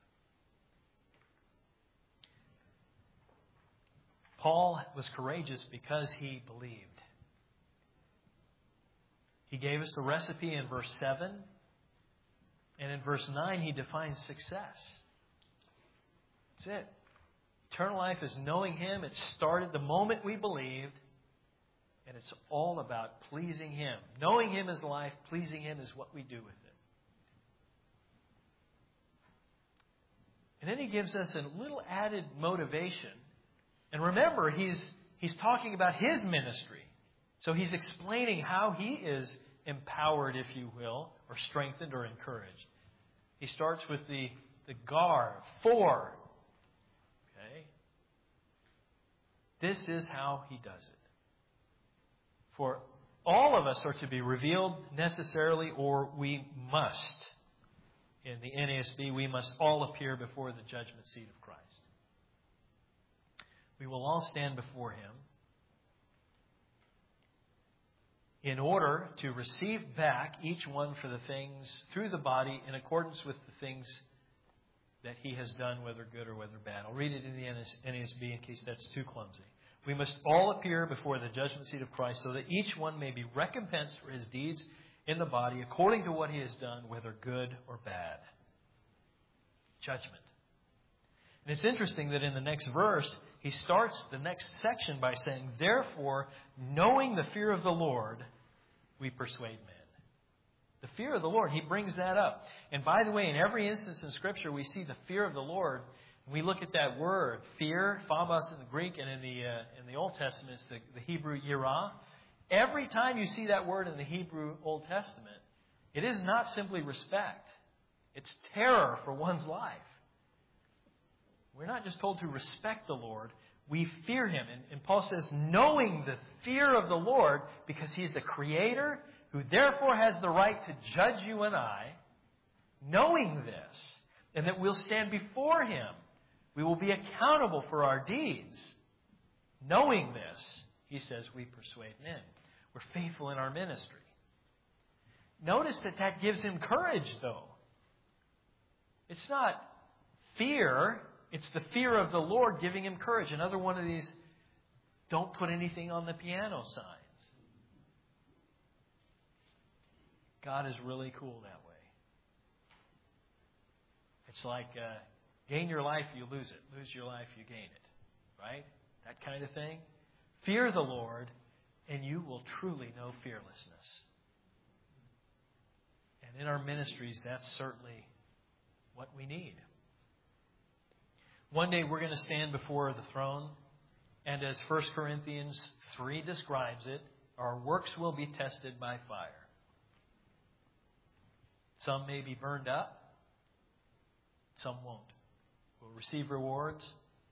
Paul was courageous because he believed. He gave us the recipe in verse 7. And in verse 9, he defines success. That's it. Eternal life is knowing Him. It started the moment we believed. And it's all about pleasing Him. Knowing Him is life. Pleasing Him is what we do with it. And then he gives us a little added motivation. And remember, he's talking about his ministry. So he's explaining how he is empowered, if you will, or strengthened or encouraged. He starts with the gar, for. Okay? This is how he does it. For all of us are to be revealed necessarily, or we must. In the NASB, we must all appear before the judgment seat of Christ. We will all stand before Him in order to receive back each one for the things through the body in accordance with the things that he has done, whether good or whether bad. I'll read it in the NASB in case that's too clumsy. We must all appear before the judgment seat of Christ so that each one may be recompensed for his deeds in the body according to what he has done, whether good or bad. Judgment. And it's interesting that in the next verse, he starts the next section by saying, therefore, knowing the fear of the Lord, we persuade men. The fear of the Lord, he brings that up. And by the way, in every instance in Scripture, we see the fear of the Lord. We look at that word, fear, phobos in the Greek, and in the Old Testament, it's the Hebrew yirah. Every time you see that word in the Hebrew Old Testament, it is not simply respect. It's terror for one's life. We're not just told to respect the Lord. We fear Him. And Paul says, knowing the fear of the Lord, because He's the Creator, who therefore has the right to judge you and I, knowing this, and that we'll stand before Him. We will be accountable for our deeds. Knowing this, he says, we persuade men. We're faithful in our ministry. Notice that gives him courage, though. It's not fear. It's the fear of the Lord giving him courage. Another one of these, don't put anything on the piano signs. God is really cool that way. It's like gain your life, you lose it. Lose your life, you gain it. Right? That kind of thing. Fear the Lord, and you will truly know fearlessness. And in our ministries, that's certainly what we need. One day we're going to stand before the throne, and as 1 Corinthians 3 describes it, our works will be tested by fire. Some may be burned up, some won't. We'll receive rewards,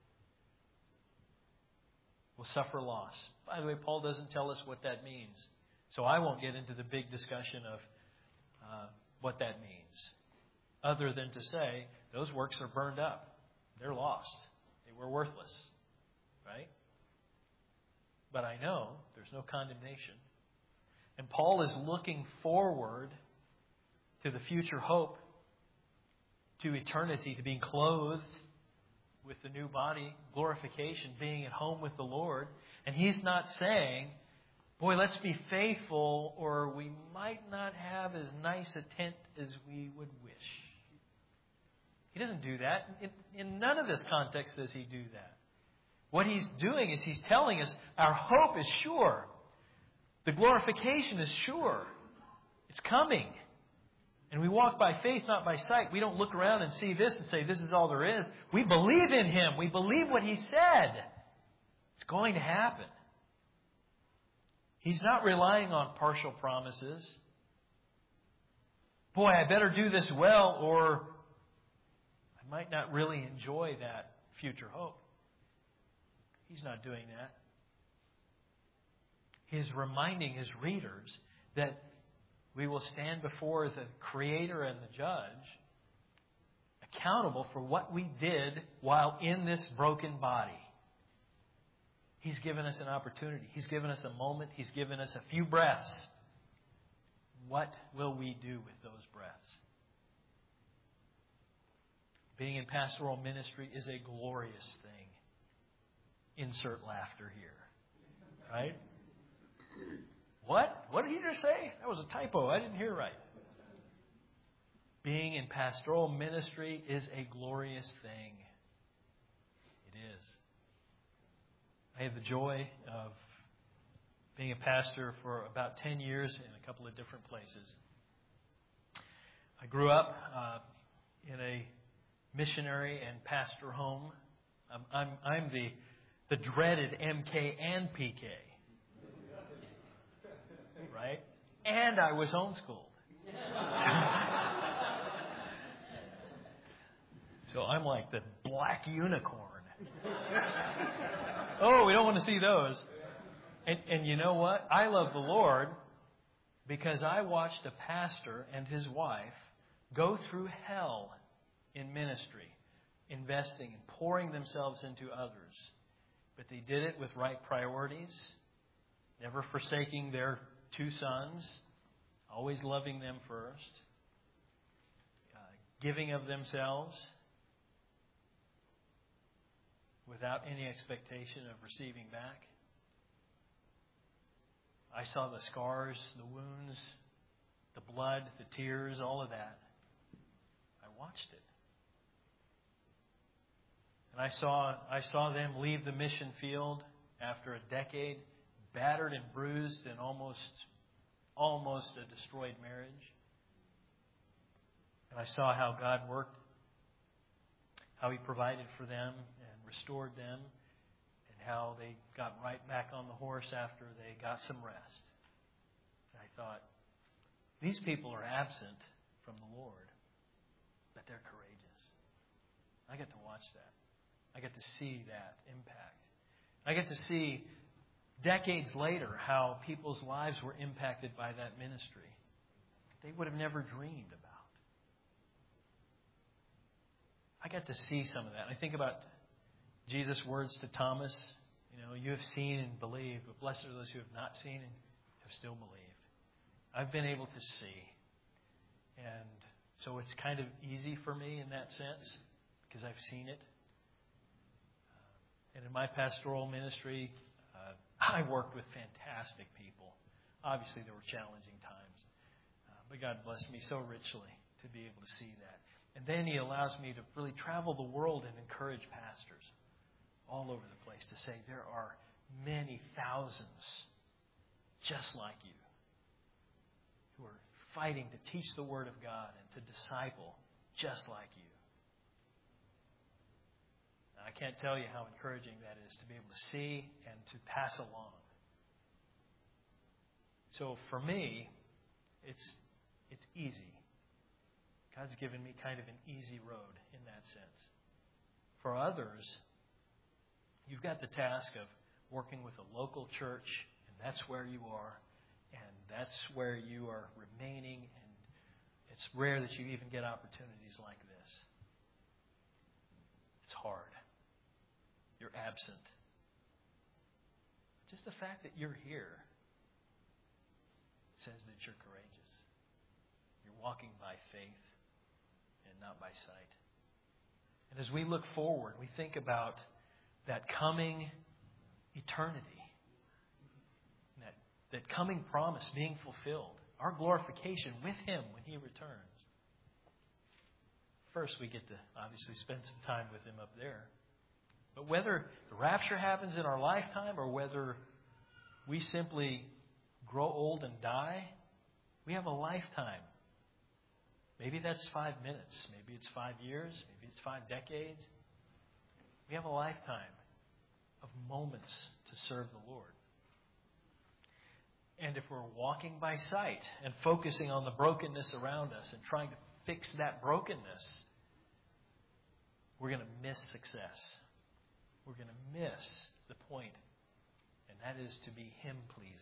we'll suffer loss. By the way, Paul doesn't tell us what that means, so I won't get into the big discussion of what that means, other than to say those works are burned up. They're lost. They were worthless. Right? But I know there's no condemnation. And Paul is looking forward to the future hope, to eternity, to being clothed with the new body, glorification, being at home with the Lord. And he's not saying, boy, let's be faithful, or we might not have as nice a tent as we would wish. He doesn't do that. In none of this context does he do that. What he's doing is he's telling us our hope is sure. The glorification is sure. It's coming. And we walk by faith, not by sight. We don't look around and see this and say, this is all there is. We believe in him. We believe what he said. It's going to happen. He's not relying on partial promises. Boy, I better do this well, or I might not really enjoy that future hope. He's not doing that. He's reminding his readers that we will stand before the Creator and the Judge, accountable for what we did while in this broken body. He's given us an opportunity. He's given us a moment. He's given us a few breaths. What will we do with those breaths? Being in pastoral ministry is a glorious thing. Insert laughter here. Right? What? What did he just say? That was a typo. I didn't hear right. Being in pastoral ministry is a glorious thing. It is. I have the joy of being a pastor for about 10 years in a couple of different places. I grew up in a missionary and pastor home. I'm the dreaded MK and PK. Right? And I was homeschooled. So I'm like the black unicorn. Oh, we don't want to see those. And you know what? I love the Lord because I watched a pastor and his wife go through hell in ministry, investing and pouring themselves into others. But they did it with right priorities, never forsaking their 2 sons, always loving them first, giving of themselves without any expectation of receiving back. I saw the scars, the wounds, the blood, the tears, all of that. I watched it. And I saw them leave the mission field after a decade, battered and bruised and almost a destroyed marriage. And I saw how God worked, how He provided for them and restored them, and how they got right back on the horse after they got some rest. And I thought, these people are absent from the Lord, but they're courageous. I get to watch that. I get to see that impact. I get to see decades later how people's lives were impacted by that ministry they would have never dreamed about. I got to see some of that. I think about Jesus' words to Thomas, you have seen and believed, but blessed are those who have not seen and have still believed. I've been able to see and So it's kind of easy for me in that sense because I've seen it. And in my pastoral ministry, I worked with fantastic people. Obviously, there were challenging times. But God blessed me so richly to be able to see that. And then He allows me to really travel the world and encourage pastors all over the place to say there are many thousands just like you who are fighting to teach the Word of God and to disciple just like you. Now, I can't tell you how encouraging that is to be able to see and to pass along. So for me, it's easy. God's given me kind of an easy road in that sense. For others, you've got the task of working with a local church, and that's where you are, and that's where you are remaining, and it's rare that you even get opportunities like this. It's hard. You're absent. Just the fact that you're here says that you're courageous. You're walking by faith and not by sight. And as we look forward, we think about that coming eternity, that coming promise being fulfilled, our glorification with Him when He returns. First, we get to obviously spend some time with Him up there. But whether the rapture happens in our lifetime or whether we simply grow old and die, we have a lifetime. Maybe that's 5 minutes. Maybe it's 5 years. Maybe it's 5 decades. We have a lifetime of moments to serve the Lord. And if we're walking by sight and focusing on the brokenness around us and trying to fix that brokenness, we're going to miss success. We're going to miss the point, and that is to be Him-pleasing.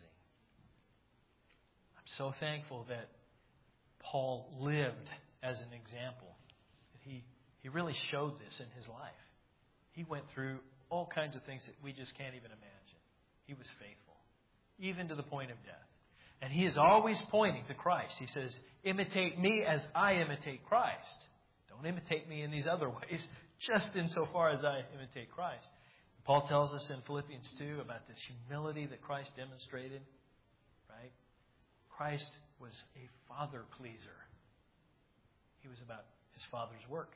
I'm so thankful that Paul lived as an example. That he really showed this in his life. He went through all kinds of things that we just can't even imagine. He was faithful, even to the point of death. And he is always pointing to Christ. He says, imitate me as I imitate Christ. Don't imitate me in these other ways, just insofar as I imitate Christ. Paul tells us in Philippians 2 about this humility that Christ demonstrated. Right? Christ was a father pleaser. He was about His Father's work.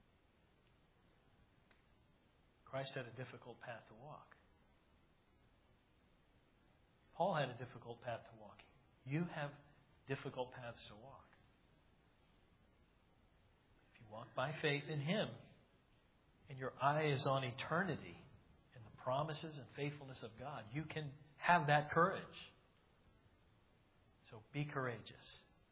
Christ had a difficult path to walk. Paul had a difficult path to walk. You have difficult paths to walk. If you walk by faith in Him, and your eye is on eternity and the promises and faithfulness of God, you can have that courage. So be courageous.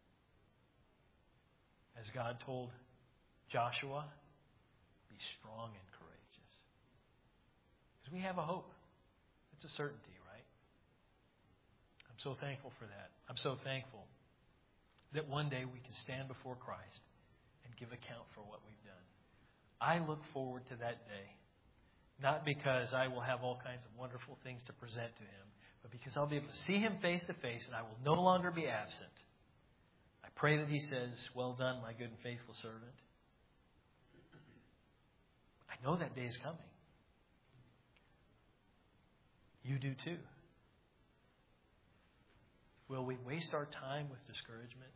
As God told Joshua, be strong and courageous. Because we have a hope. It's a certainty, right? I'm so thankful for that. I'm so thankful that one day we can stand before Christ and give account for what we've done. I look forward to that day, not because I will have all kinds of wonderful things to present to Him, but because I'll be able to see Him face to face and I will no longer be absent. I pray that He says, well done, my good and faithful servant. I know that day is coming. You do too. Will we waste our time with discouragement?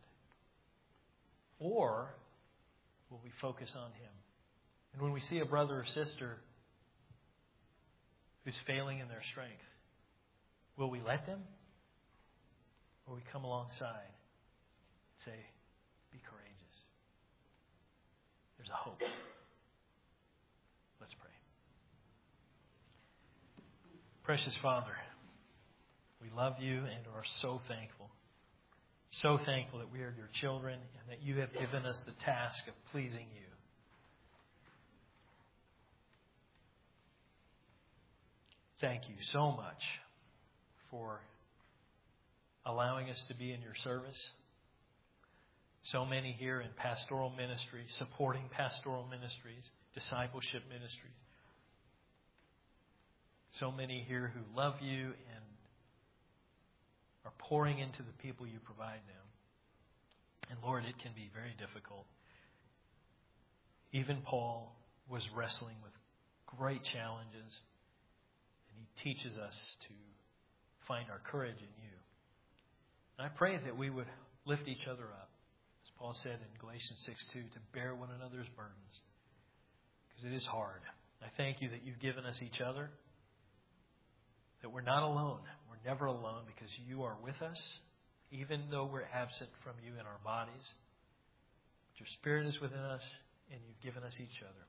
Or will we focus on Him? And when we see a brother or sister who's failing in their strength, will we let them? Or we come alongside and say, be courageous. There's a hope. Let's pray. Precious Father, we love You and are so thankful. So thankful that we are Your children and that You have given us the task of pleasing You. Thank You so much for allowing us to be in Your service. So many here in pastoral ministry, supporting pastoral ministries, discipleship ministries. So many here who love You and are pouring into the people You provide them. And Lord, it can be very difficult. Even Paul was wrestling with great challenges, and he teaches us to find our courage in you. And I pray that we would lift each other up, as Paul said in Galatians 6:2, to bear one another's burdens, because it is hard. I thank you that you've given us each other, that we're not alone. We're never alone because you are with us, even though we're absent from you in our bodies. But your Spirit is within us, and you've given us each other.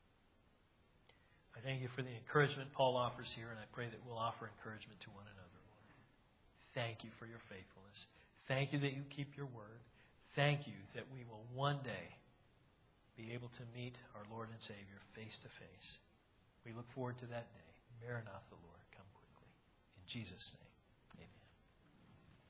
I thank you for the encouragement Paul offers here, and I pray that we'll offer encouragement to one another, Lord. Thank you for your faithfulness. Thank you that you keep your word. Thank you that we will one day be able to meet our Lord and Savior face to face. We look forward to that day. Maranatha, Lord, come quickly. In Jesus' name.